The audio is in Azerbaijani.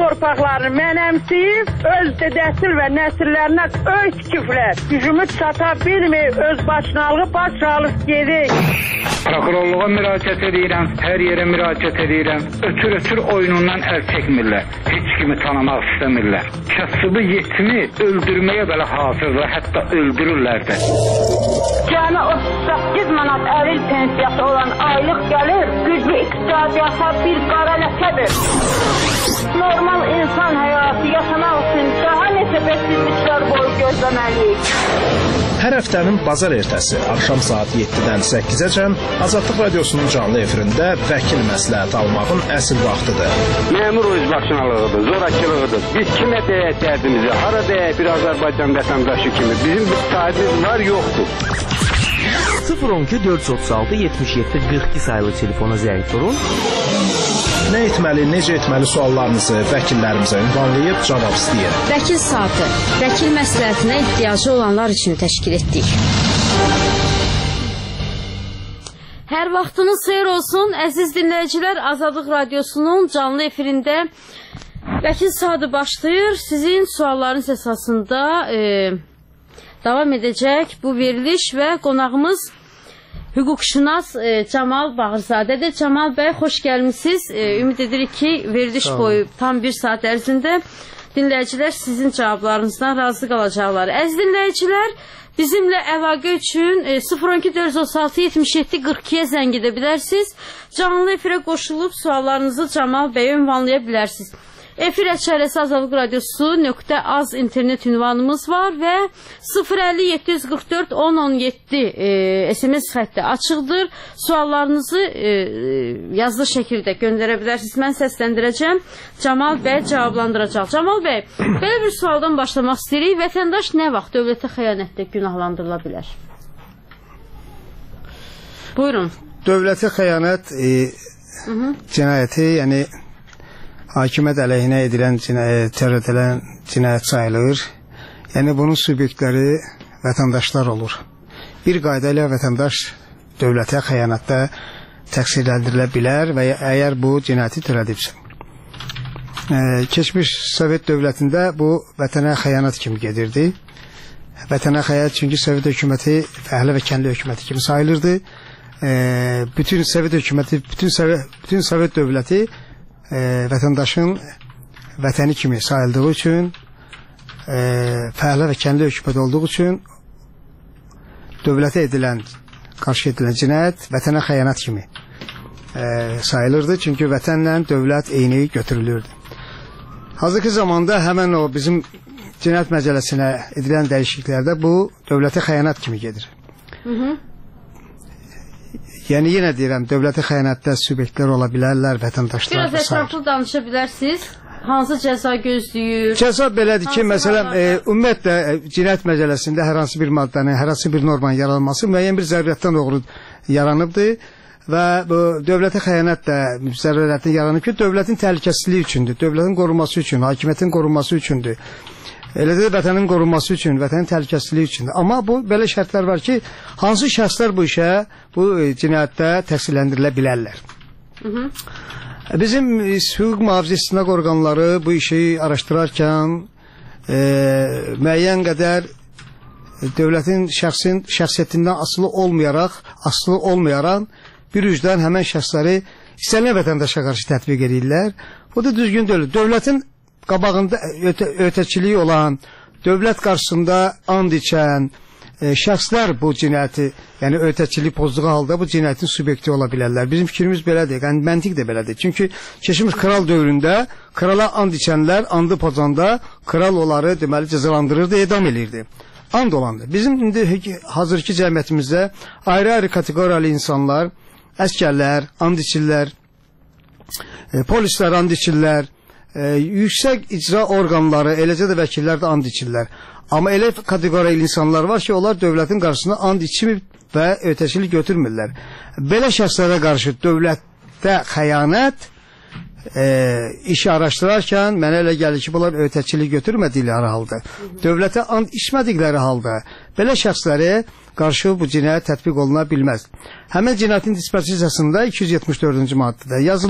torpaqlarını mənəmsiyib, öz dədəsil və nəsillərinə öy tikiblər. Gücümüz çata bilmir, öz başınalığı baş alıb gedik. Prokurorluğa müraciət edirəm, hər yerə müraciət edirəm. Ötür oyunundan əl çəkmirlər. Heç kimi tanımaq istəmirlər. Kasıbı yetimi öldürməyə belə hazırlar, hətta öldürürlər də. Cəmi 38 manat əril pensiyası olan aylıq gəlir, güclü iqtisadiyyata bir qara ləkədir. Normal insan həyatı yaşamaq üçün daha neçə bəsizliklər boyu gözləməliyik. Hər həftənin bazar ertəsi axşam saat 7-dən 8-əcən Azadlıq Radiosunun canlı efirində vəkil məsləhət almağın əsl vaxtıdır. Məmur özbaşınalığıdır, zorakılığıdır. Biz kimə deyək dərdimizi, hara deyək bir Azərbaycan vətəndaşı kimi. Bizim bir sahibimiz var, yoxdur. 012 436 77 42 sayılı telefona zəng vurun. Nə etməli, necə etməli suallarınızı vəkillərimizə ünvanlayıb cavab istəyir. Vəkil saatı, vəkil məsləhətinə ehtiyacı olanlar üçün təşkil etdik. Hər vaxtınız xeyir olsun, əziz dinləyicilər. Azadlıq Radiosunun canlı efirində vəkil saatı başlayır. Sizin suallarınız əsasında davam edəcək bu veriliş və qonağımız hüquqşünas Camal Bağırzadədir. Camal bəy, xoş gəlmişsiniz. Ümid edirik ki, veriliş boyu tam bir saat ərzində dinləyicilər sizin cavablarınızdan razı qalacaqlar. Əziz dinləyicilər, bizimlə əlaqə üçün 012 436 77 42-yə zəng edə bilərsiniz. Canlı efirə qoşulub suallarınızı Camal bəyə ünvanlaya bilərsiniz. Efir əçərəsi Azadlıq Radiosu.az internet ünvanımız var və 050 744 1017 SMS xətti açıqdır. Suallarınızı yazılı şəkildə göndərə bilərsiniz. Mən səsləndirəcəm. Camal bəy cavablandıracaq. Camal bəy, belə bir sualdan başlamaq istəyirik. Vətəndaş nə vaxt dövlətə xəyanətdə günahlandırıla bilər? Buyurun. Dövlətə xəyanət cinayəti, yəni hakimiyyət əleyhinə edilən törədilən cinayət sayılır. Yəni bunun subyektləri vətəndaşlar olur. Bir qayda ilə vətəndaş dövlətə xəyanətdə təqsirləndirilə bilər və əgər bu cinayəti törədibsə. Keçmiş Sovet dövlətində bu vətənə xəyanət kimi gedirdi. Vətənə xəyanət çünki Sovet hökuməti fəhlə və kəndli hökuməti kimi sayılırdı. Bütün Sovet hökuməti, bütün Sovet dövləti vətəndaşın vətəni kimi sayıldığı üçün, fəhlə və kəndli hökumət olduğu üçün dövlətə qarşı edilən cinayət vətənə xəyanət kimi sayılırdı. Çünki vətənlə dövlət eyni götürülürdü. Hazırki zamanda həmən o bizim cinayət məcəlləsinə edilən dəyişikliklərdə bu dövlətə xəyanət kimi gedir. Yəni yenə deyirəm, dövlətə xəyanətdə subyektlər ola bilərlər, vətəndaşlar. Biraz ətraflı danışa bilərsiniz. Hansı cəza gözləyir? Cəza belədir ki, məsələn, ümumiyyətlə cinayət məcəlləsində hər hansı bir maddənin, hər hansı bir normanın yaranması müəyyən bir zərurətdən doğru yaranıbdır və bu dövlətə xəyanət də zərurətdən yaranıb ki, dövlətin təhlükəsizliyi üçündür, dövlətin qorunması üçün, hakimiyyətin qorunması üçündür. Elə də vətənin qorunması üçün, vətənin təhlükəsizliyi üçündür. Amma bu belə şərtlər var ki, hansı şəxslər bu işə, bu cinayətdə təqsirləndirilə bilərlər. Bizim hüquq mühafizə istinaq orqanları bu işi araşdırarkən müəyyən qədər dövlətin şəxsiyyətindən asılı olmayaraq bir üzdən həmən şəxsləri istənilən vətəndaşa qarşı tətbiq edirlər. Bu da düzgün deyil. Dövlətin qabağında ötəçiliyi olan, dövlət qarşısında and içən şəxslər bu cinayəti, yəni ötəçilik pozduğu halda bu cinayətin subyekti ola bilərlər. Bizim fikrimiz belədir, yəni məntiq də belədir. Çünki keçmiş kral dövründə krala and içənlər andı pozanda kral onları deməli cəzalandırırdı, edam edirdi. And olandı. Bizim indi hazırki cəmiyyətimizdə ayrı-ayrı kateqoriyalı insanlar, əskərlər, and içirlər, polislər and içirlər, yüksək icra orqanları, eləcə də vəkillər də and içirlər. Amma elə kateqoriyalı insanlar var ki, onlar dövlətin qarşısında and içmir və ötəçilik götürmürlər. Belə şəxslərə qarşı dövlətdə xəyanət işi araşdırarkən mənə elə gəlir ki, bunlar ötəçilik götürmədikləri halda, dövlətə and içmədikləri halda belə şəxslərə qarşı bu cinayət tətbiq oluna bilməz. Həmin cinayətin dispozisiyasında 274-cü maddədə yazılır.